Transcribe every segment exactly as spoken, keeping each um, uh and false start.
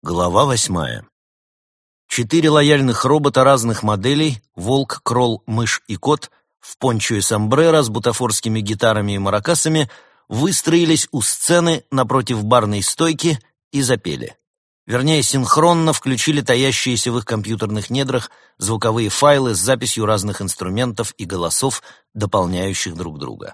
Глава восьмая. Четыре лояльных робота разных моделей — волк, кролл, мышь и кот — в пончо и сомбреро с бутафорскими гитарами и маракасами выстроились у сцены напротив барной стойки и запели. Вернее, синхронно включили таящиеся в их компьютерных недрах звуковые файлы с записью разных инструментов и голосов, дополняющих друг друга.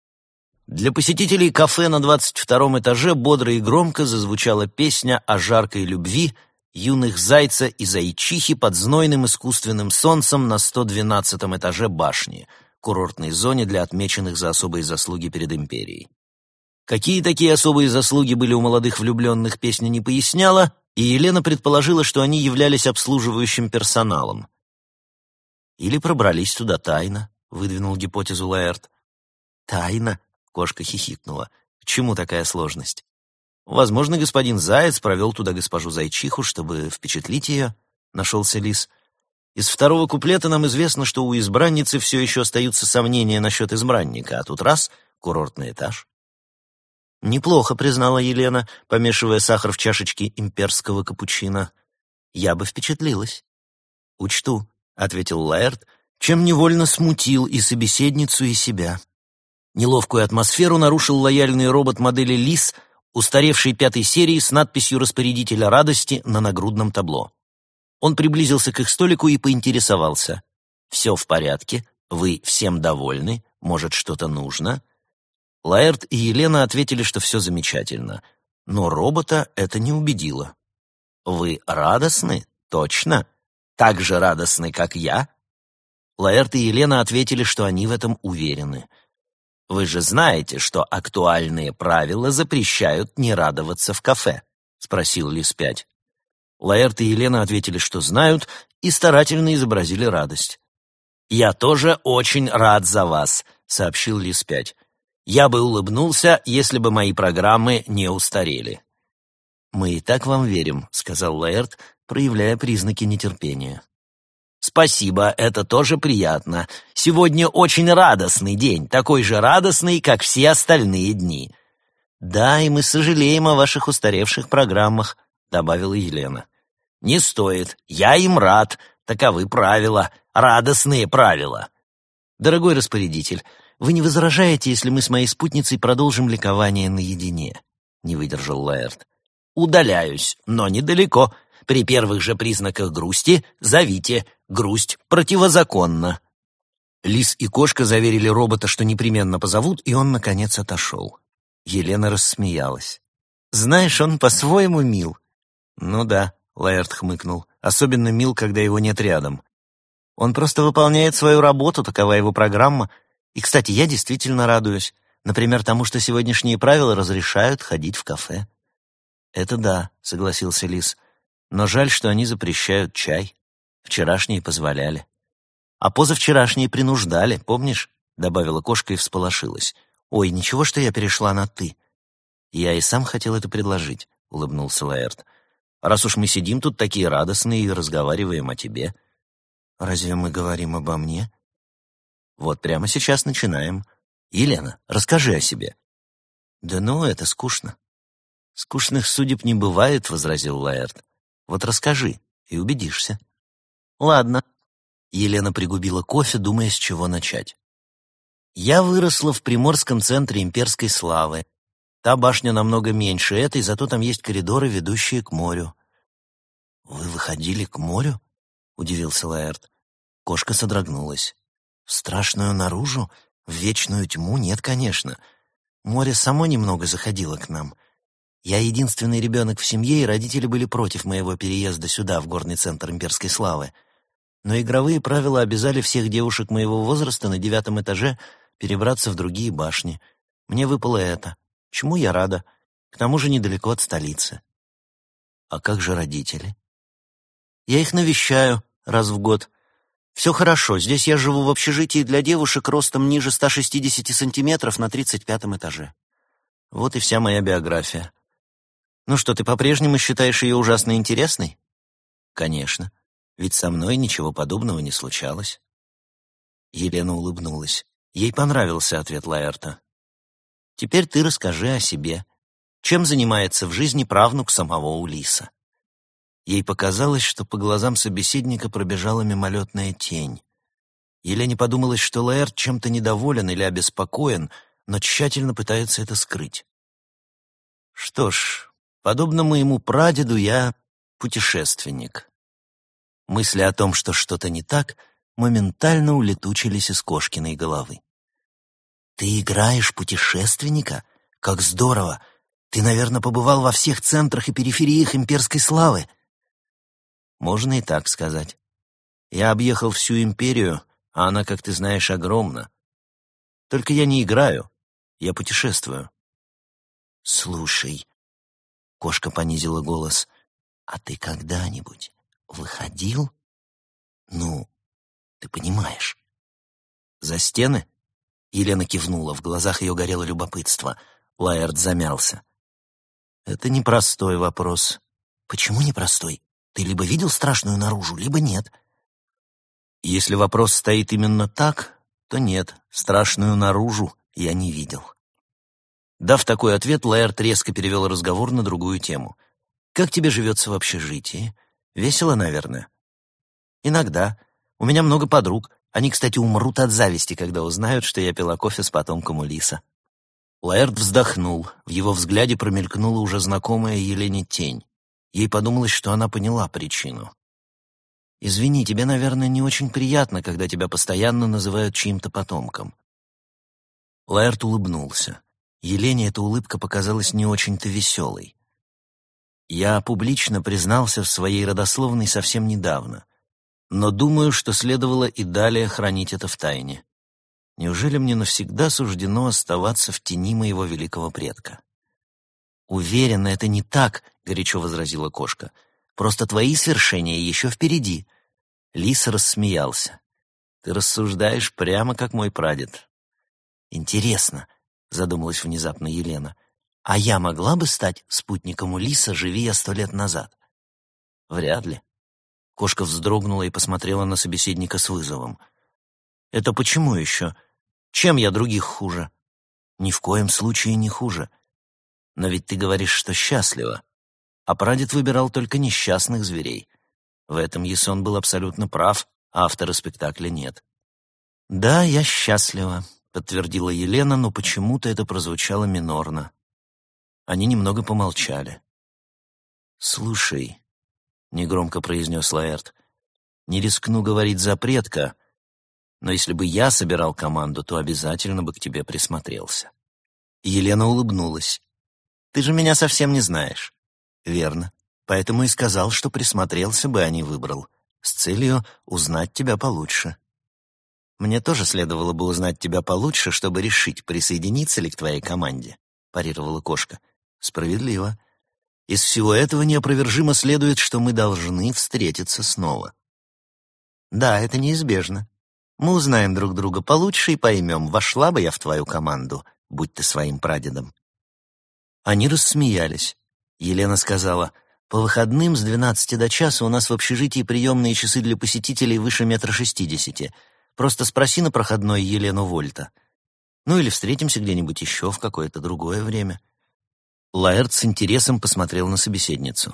Для посетителей кафе на двадцать втором этаже бодро и громко зазвучала песня о жаркой любви юных зайца и зайчихи под знойным искусственным солнцем на сто двенадцатом этаже башни, курортной зоне для отмеченных за особые заслуги перед империей. Какие такие особые заслуги были у молодых влюбленных, песня не поясняла, и Елена предположила, что они являлись обслуживающим персоналом. Или пробрались туда тайно, выдвинул гипотезу Лаэрт. Тайно? Кошка хихикнула. К чему такая сложность? Возможно, господин Заяц провел туда госпожу Зайчиху, чтобы впечатлить ее, нашелся Лис. Из второго куплета нам известно, что у избранницы все еще остаются сомнения насчет избранника, а тут раз — курортный этаж. Неплохо, признала Елена, помешивая сахар в чашечке имперского капучино. Я бы впечатлилась. Учту, ответил Лаэрт, чем невольно смутил и собеседницу, и себя. Неловкую атмосферу нарушил лояльный робот модели Лис, устаревшей пятой серии с надписью распорядителя радости на нагрудном табло. Он приблизился к их столику и поинтересовался. «Все в порядке? Вы всем довольны? Может, что-то нужно?» Лаэрт и Елена ответили, что все замечательно. Но робота это не убедило. «Вы радостны? Точно? Так же радостны, как я?» Лаэрт и Елена ответили, что они в этом уверены. «Вы же знаете, что актуальные правила запрещают не радоваться в кафе?» — спросил Лис пять. Лаэрт и Елена ответили, что знают, и старательно изобразили радость. «Я тоже очень рад за вас», — сообщил Лис пять. «Я бы улыбнулся, если бы мои программы не устарели». «Мы и так вам верим», — сказал Лаэрт, проявляя признаки нетерпения. «Спасибо, это тоже приятно. Сегодня очень радостный день, такой же радостный, как все остальные дни». «Да, и мы сожалеем о ваших устаревших программах», — добавила Елена. «Не стоит. Я им рад. Таковы правила. Радостные правила». «Дорогой распорядитель, вы не возражаете, если мы с моей спутницей продолжим ликование наедине?» — не выдержал Лаэрт. «Удаляюсь, но недалеко. При первых же признаках грусти зовите. Грусть противозаконна». Лис и кошка заверили робота, что непременно позовут, и он, наконец, отошел. Елена рассмеялась. «Знаешь, он по-своему мил». «Ну да», — Лаэрт хмыкнул, — «особенно мил, когда его нет рядом. Он просто выполняет свою работу, такова его программа. И, кстати, я действительно радуюсь. Например, тому, что сегодняшние правила разрешают ходить в кафе». «Это да», — согласился Лис, — «но жаль, что они запрещают чай. Вчерашние позволяли. А позавчерашние принуждали, помнишь?» — добавила кошка и всполошилась. «Ой, ничего, что я перешла на «ты». «Я и сам хотел это предложить», — улыбнулся Лаэрт. «Раз уж мы сидим тут такие радостные и разговариваем о тебе». «Разве мы говорим обо мне?» «Вот прямо сейчас начинаем. Елена, расскажи о себе». «Да ну, это скучно». «Скучных судеб не бывает», — возразил Лаэрт. «Вот расскажи, и убедишься». «Ладно». Елена пригубила кофе, думая, с чего начать. «Я выросла в Приморском центре имперской славы. Та башня намного меньше этой, зато там есть коридоры, ведущие к морю». «Вы выходили к морю?» — удивился Лаэрт. Кошка содрогнулась. «В страшную наружу? В вечную тьму? Нет, конечно. Море само немного заходило к нам. Я единственный ребенок в семье, и родители были против моего переезда сюда, в горный центр имперской славы. Но игровые правила обязали всех девушек моего возраста на девятом этаже перебраться в другие башни. Мне выпало это. Чему я рада. К тому же недалеко от столицы». «А как же родители?» «Я их навещаю раз в год. Все хорошо, здесь я живу в общежитии для девушек ростом ниже ста шестидесяти сантиметров на тридцать пятом этаже. Вот и вся моя биография. Ну что, ты по-прежнему считаешь ее ужасно интересной?» «Конечно. Ведь со мной ничего подобного не случалось». Елена улыбнулась. Ей понравился ответ Лаэрта. «Теперь ты расскажи о себе. Чем занимается в жизни правнук самого Улиса?» Ей показалось, что по глазам собеседника пробежала мимолетная тень. Елене подумалось, что Лаэрт чем-то недоволен или обеспокоен, но тщательно пытается это скрыть. Что ж, подобно моему прадеду, я путешественник. Мысли о том, что что-то не так, моментально улетучились из Кошкиной головы. «Ты играешь путешественника? Как здорово! Ты, наверное, побывал во всех центрах и перифериях имперской славы». Можно и так сказать. Я объехал всю империю, а она, как ты знаешь, огромна. Только я не играю, я путешествую. «Слушай», — Кошка понизила голос, — «а ты когда-нибудь выходил? Ну, ты понимаешь». «За стены?» Елена кивнула, в глазах ее горело любопытство. Лаэрт замялся. «Это непростой вопрос». «Почему непростой? Ты либо видел страшную наружу, либо нет». «Если вопрос стоит именно так, то нет, страшную наружу я не видел». Дав такой ответ, Лаэрт резко перевел разговор на другую тему. «Как тебе живется в общежитии? Весело, наверное?» «Иногда. У меня много подруг. Они, кстати, умрут от зависти, когда узнают, что я пила кофе с потомком Улиса». Лаэрт вздохнул. В его взгляде промелькнула уже знакомая Елене тень. Ей подумалось, что она поняла причину. «Извини, тебе, наверное, не очень приятно, когда тебя постоянно называют чьим-то потомком». Лаэрт улыбнулся. Елене эта улыбка показалась не очень-то веселой. «Я публично признался в своей родословной совсем недавно, но думаю, что следовало и далее хранить это в тайне. Неужели мне навсегда суждено оставаться в тени моего великого предка?» «Уверена, это не так», — горячо возразила Кошка. «Просто твои свершения еще впереди». Лис рассмеялся. «Ты рассуждаешь прямо как мой прадед». «Интересно», — задумалась внезапно Елена, «а я могла бы стать спутником Улиса, живи я сто лет назад?» «Вряд ли». Кошка вздрогнула и посмотрела на собеседника с вызовом. «Это почему еще? Чем я других хуже?» «Ни в коем случае не хуже. Но ведь ты говоришь, что счастлива. А прадед выбирал только несчастных зверей. В этом Ясон был абсолютно прав, а автора спектакля нет». «Да, я счастлива», — подтвердила Елена, но почему-то это прозвучало минорно. Они немного помолчали. «Слушай», — негромко произнес Лаэрт, — «не рискну говорить за предка, но если бы я собирал команду, то обязательно бы к тебе присмотрелся». Елена улыбнулась. «Ты же меня совсем не знаешь». «Верно. Поэтому и сказал, что присмотрелся бы, а не выбрал, с целью узнать тебя получше». «Мне тоже следовало бы узнать тебя получше, чтобы решить, присоединиться ли к твоей команде», — парировала Кошка. «Справедливо. Из всего этого неопровержимо следует, что мы должны встретиться снова». «Да, это неизбежно. Мы узнаем друг друга получше и поймем, вошла бы я в твою команду, будь ты своим прадедом». Они рассмеялись. Елена сказала: «По выходным с двенадцати до часа у нас в общежитии приемные часы для посетителей выше метра шестидесяти. Просто спроси на проходной Елену Вольта. Ну или встретимся где-нибудь еще в какое-то другое время». Лаэрт с интересом посмотрел на собеседницу.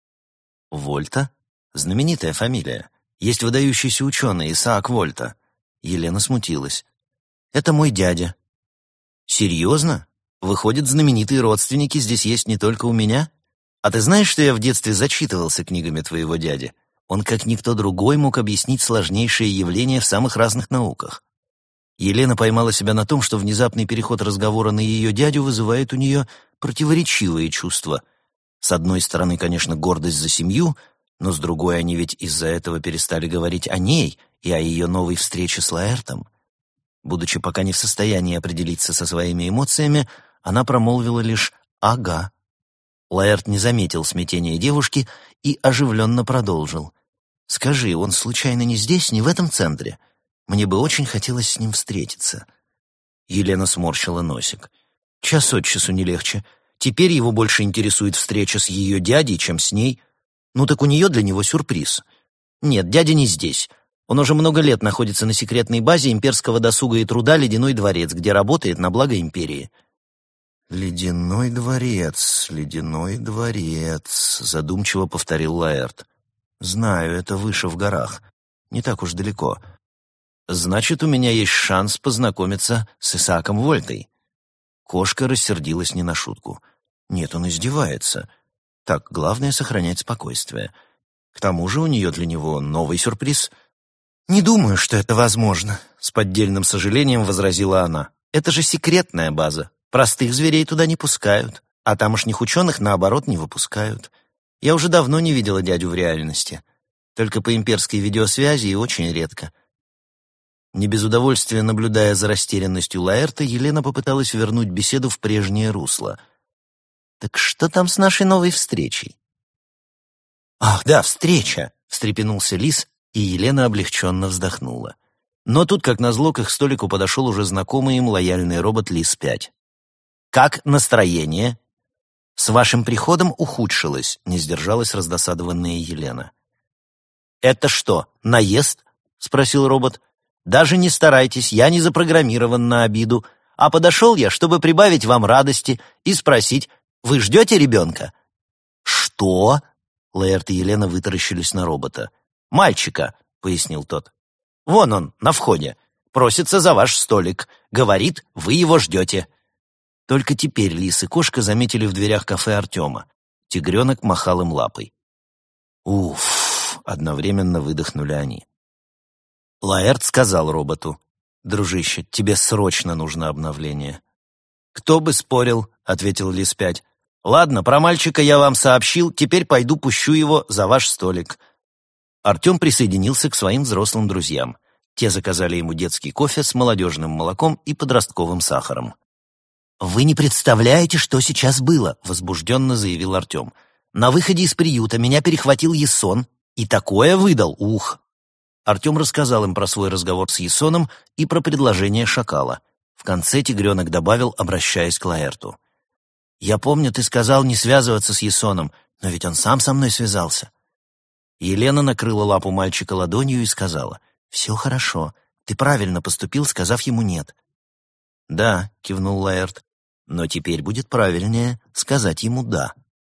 «Вольта? Знаменитая фамилия. Есть выдающийся ученый Исаак Вольта». Елена смутилась. «Это мой дядя». «Серьезно? Выходит, знаменитые родственники здесь есть не только у меня? А ты знаешь, что я в детстве зачитывался книгами твоего дяди? Он, как никто другой, мог объяснить сложнейшие явления в самых разных науках». Елена поймала себя на том, что внезапный переход разговора на ее дядю вызывает у нее противоречивые чувства. С одной стороны, конечно, гордость за семью, но с другой, они ведь из-за этого перестали говорить о ней и о ее новой встрече с Лаэртом. Будучи пока не в состоянии определиться со своими эмоциями, она промолвила лишь «ага». Лаэрт не заметил смятения девушки и оживленно продолжил. «Скажи, он случайно не здесь, не в этом центре? Мне бы очень хотелось с ним встретиться». Елена сморщила носик. «Час от часу не легче. Теперь его больше интересует встреча с ее дядей, чем с ней. Ну так у нее для него сюрприз. Нет, дядя не здесь. Он уже много лет находится на секретной базе имперского досуга и труда «Ледяной дворец», где работает на благо империи». «Ледяной дворец, ледяной дворец», — задумчиво повторил Лаэрт. «Знаю, это выше в горах. Не так уж далеко. Значит, у меня есть шанс познакомиться с Исааком Вольтой». Кошка рассердилась не на шутку. «Нет, он издевается. Так, главное — сохранять спокойствие. К тому же у нее для него новый сюрприз». «Не думаю, что это возможно», — с поддельным сожалением возразила она. «Это же секретная база. Простых зверей туда не пускают, а тамошних ученых, наоборот, не выпускают. Я уже давно не видела дядю в реальности. Только по имперской видеосвязи и очень редко». Не без удовольствия наблюдая за растерянностью Лаэрта, Елена попыталась вернуть беседу в прежнее русло. «Так что там с нашей новой встречей?» «Ах, да, встреча!» — встрепенулся Лис, и Елена облегченно вздохнула. Но тут, как назло, к их столику подошел уже знакомый им лояльный робот Лис пять. «Как настроение?» «С вашим приходом ухудшилось», — не сдержалась раздосадованная Елена. «Это что, наезд?» — спросил робот. «Даже не старайтесь, я не запрограммирован на обиду, а подошел я, чтобы прибавить вам радости и спросить, вы ждете ребенка?» «Что?» — Лаэрт и Елена вытаращились на робота. «Мальчика», — пояснил тот. «Вон он, на входе. Просится за ваш столик. Говорит, вы его ждете». Только теперь Лис и Кошка заметили в дверях кафе Артема. Тигренок махал им лапой. «Уф!» — одновременно выдохнули они. Лаэрт сказал роботу: «Дружище, тебе срочно нужно обновление». «Кто бы спорил», — ответил Лис пять. «Ладно, про мальчика я вам сообщил, теперь пойду пущу его за ваш столик». Артем присоединился к своим взрослым друзьям. Те заказали ему детский кофе с молодежным молоком и подростковым сахаром. «Вы не представляете, что сейчас было», — возбужденно заявил Артем. «На выходе из приюта меня перехватил Ясон и такое выдал, ух!» Артем рассказал им про свой разговор с Ясоном и про предложение шакала. В конце тигренок добавил, обращаясь к Лаэрту: «Я помню, ты сказал не связываться с Ясоном, но ведь он сам со мной связался». Елена накрыла лапу мальчика ладонью и сказала: «Все хорошо, ты правильно поступил, сказав ему нет». «Да», — кивнул Лаэрт, — «но теперь будет правильнее сказать ему «да».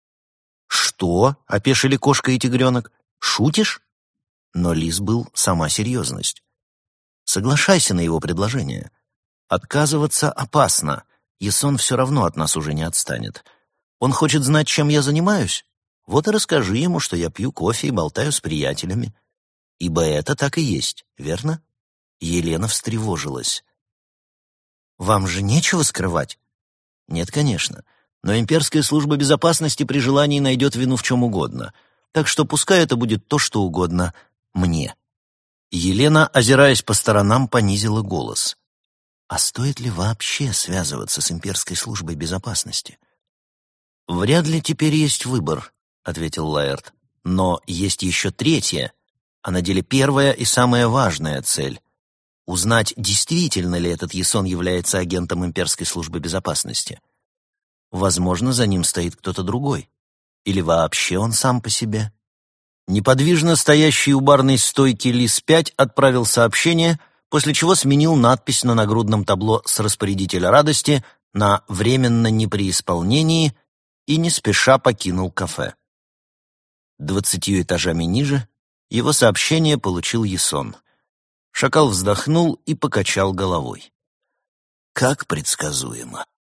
«Что?» — опешили кошка и тигренок. «Шутишь?» Но Лис был сама серьезность. «Соглашайся на его предложение. Отказываться опасно. Ясон все равно от нас уже не отстанет. Он хочет знать, чем я занимаюсь? Вот и расскажи ему, что я пью кофе и болтаю с приятелями. Ибо это так и есть, верно?» Елена встревожилась. «Вам же нечего скрывать?» «Нет, конечно. Но имперская служба безопасности при желании найдет вину в чем угодно. Так что пускай это будет то, что угодно мне». Елена, озираясь по сторонам, понизила голос. «А стоит ли вообще связываться с имперской службой безопасности?» «Вряд ли теперь есть выбор», — ответил Лаэрт. «Но есть еще третья, а на деле первая и самая важная цель — узнать, действительно ли этот Ясон является агентом имперской службы безопасности. Возможно, за ним стоит кто-то другой. Или вообще он сам по себе». Неподвижно стоящий у барной стойки Лис пять отправил сообщение, после чего сменил надпись на нагрудном табло с распорядителя радости на «временно не при исполнении» и не спеша покинул кафе. Двадцатью этажами ниже его сообщение получил Ясон. Шакал вздохнул и покачал головой. «Как предсказуемо».